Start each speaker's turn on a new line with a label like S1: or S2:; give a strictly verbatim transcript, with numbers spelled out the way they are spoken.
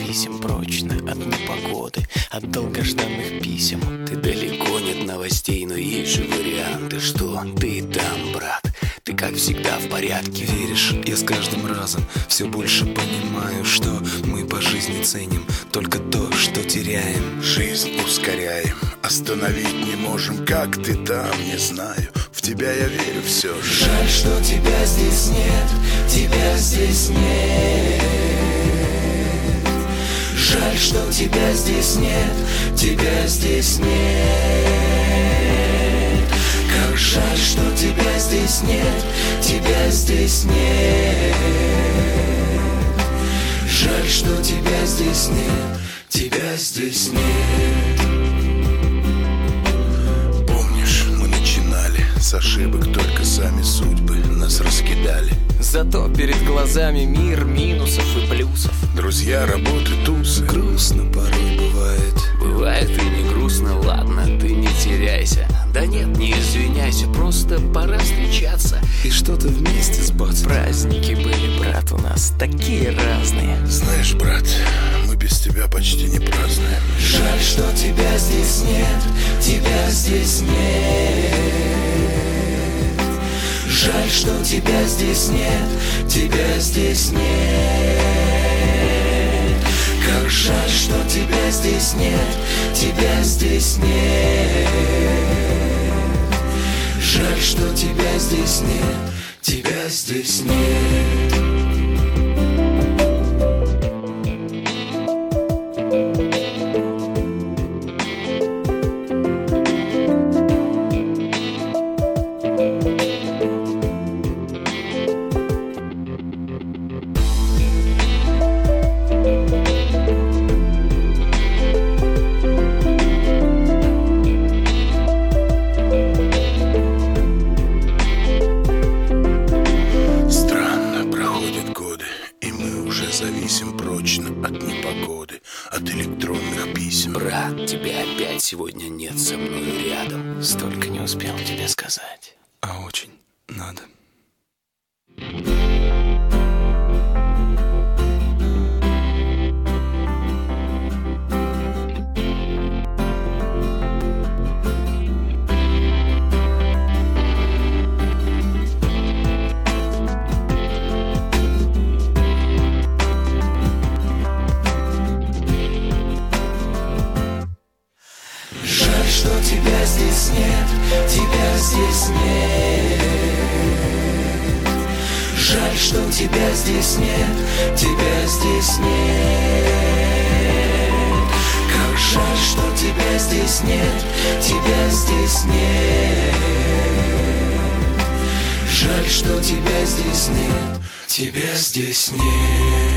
S1: зависим прочно от непогоды, от долгожданных писем. Ты далеко, нет новостей, но есть же варианты. Что ты там, брат? Ты как всегда в порядке.
S2: Веришь, я с каждым разом все больше понимаю, что мы по жизни ценим только то, что теряем.
S3: Жизнь ускоряем, остановить не можем. Как ты там, не знаю, в тебя я верю все же.
S4: Жаль, что тебя здесь нет, тебя здесь нет. Жаль, что тебя здесь нет, тебя здесь нет. Как жаль, что тебя здесь нет, тебя здесь нет. Жаль, что тебя здесь нет, тебя здесь нет.
S3: Помнишь, мы начинали с ошибок, только сами судьбы нас раскидали.
S1: Зато перед глазами мир минусов и плюсов.
S3: Друзья, работы, тусы.
S2: Грустно порой бывает.
S1: Бывает и не грустно, ладно, ты не теряйся. Да нет, не извиняйся, просто пора встречаться
S2: и что-то вместе с бац.
S1: Праздники были, брат, у нас такие разные.
S3: Знаешь, брат, мы без тебя почти не празднуем.
S4: Жаль, что тебя здесь нет, тебя здесь нет. Жаль, что тебя здесь нет, тебя здесь нет. Как жаль, что тебя здесь нет, тебя здесь нет. Жаль, что тебя здесь нет, тебя здесь нет.
S3: Зависим прочно от непогоды, от электронных писем.
S1: Брат, тебя опять сегодня нет со мной рядом. Столько не успел тебе сказать.
S2: А очень надо.
S4: Что тебя здесь нет, тебя здесь нет. Жаль, что тебя здесь нет, тебя здесь нет. Как жаль, что тебя здесь нет, тебя здесь нет. Жаль, что тебя здесь нет, тебя здесь нет.